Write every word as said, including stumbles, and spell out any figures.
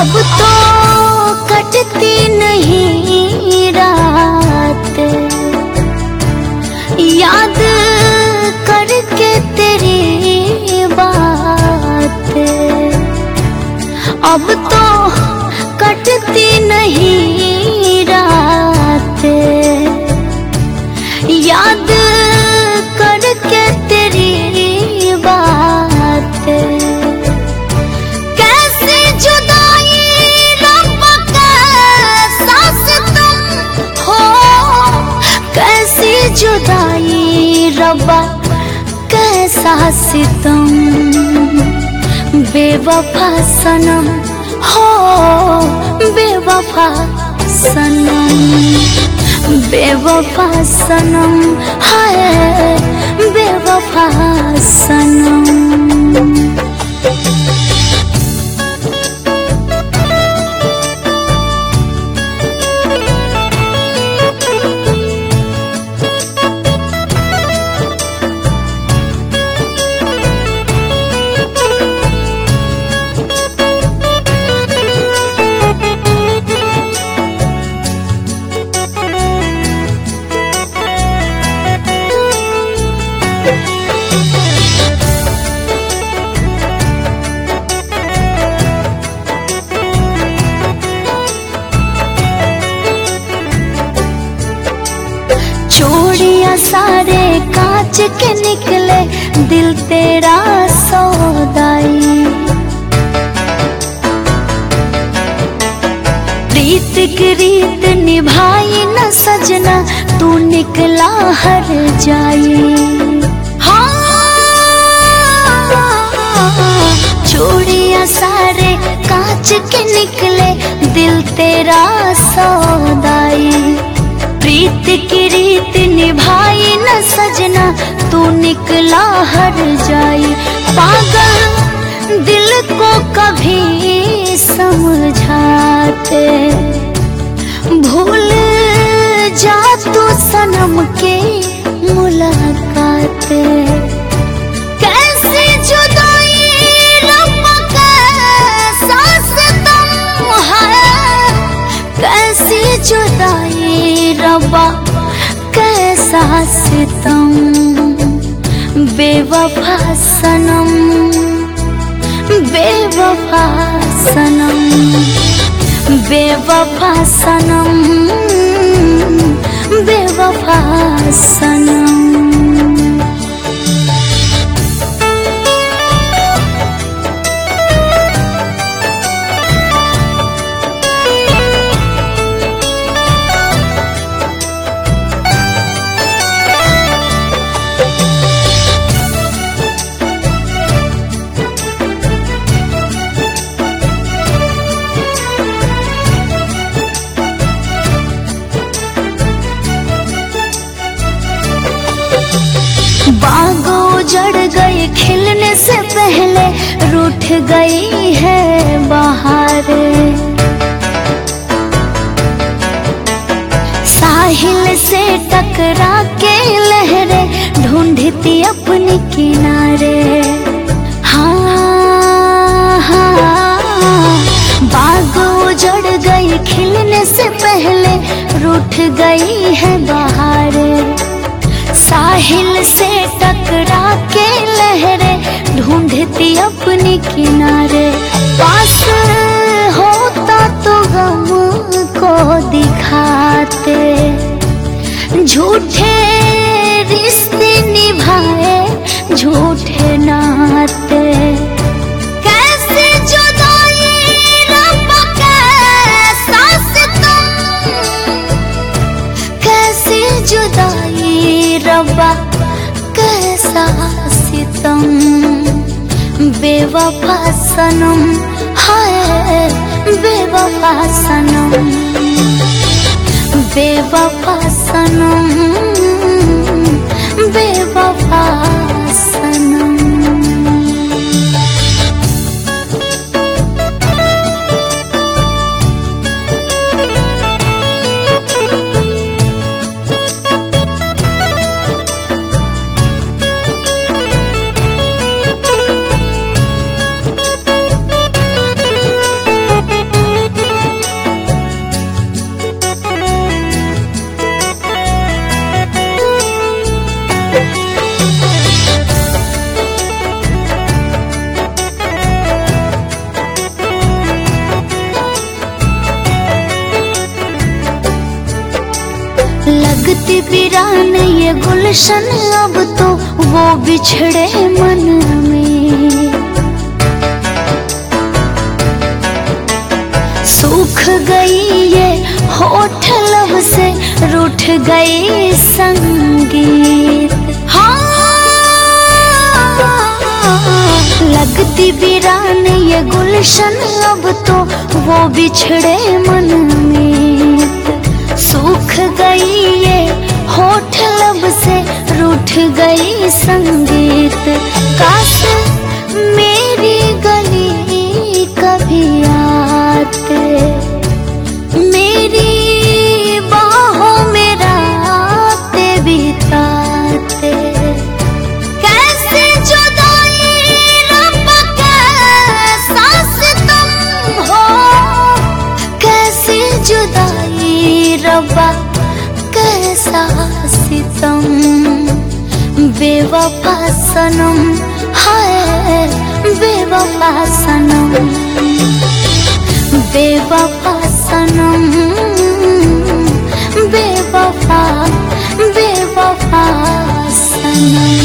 अब तो कटती नहीं रात, याद करके तेरी बात। अब तो कटती नहीं रात, याद करके तेरी बात। कैसी जुदाई रब्बा कैसा सितम हो, कैसी जुदाई रब्बा कैसा सितम। बेवफा सनम हो, बेवफा सनम, बेवफा सनम है, बेवफा सनम। चूड़ियां सारे कांच के निकले, दिल तेरा सौदाई। प्रीत की रीत निभाई न सजना, तू निकला हर जाई। हाँ, चूड़ियां सारे कांच के निकले, दिल तेरा सौदाई। प्रीत की रीत निभाई न सजना, तू निकला हर जाई। पागल दिल को कभी समझाते, भूल जा तू सनम के मुलाकात। कैसी जुदाई रब्बा कैसा सितम है, कैसी जुदाई रब्बा कैसा सितम। बेवफा सनम, बेवफा सनम, बेवफा सनम, बेवफा सनम। बागों जड़ गए खिलने से पहले, रूठ गई है बहारें। साहिल से टकरा के लहरें ढूंढती अपने किनारे। हाँ हाँ, बागों जड़ गई खिलने से पहले, रूठ गई है बहारें। साहिल से टकरा के लहरें ढूंढती अपने किनारे। पास होता तो गम को दिखाते, झूठे रिश्ते निभाए झूठे नाते। कैसे जुदाई रब्बा कैसा सितम, कैसे जुदाई रब्बा कैसा सितम। बेवफा सनम है, बेवफा सनम, बेवफा सनम, बेवफा सनम। लगती वीरान ये गुलशन अब तो वो बिछड़े मन में। सूख गई ये होठ लब से रूठ गई संगीत। हाँ लगती वीरान ये गुलशन अब तो वो बिछड़े मन में। सूख गई ये होठ लब से रूठ गई संगीत। काश मेरी गली कभी आते, मेरी बाहों में रातें बिताते। कैसे जुदाई रब कैसा सितम हो, कैसे जुदाई रब्बा कैसा सितम। बेवफा सनम हाय बेवफा सनम, बेवफा सनम, बेवफा बेवफा सनम।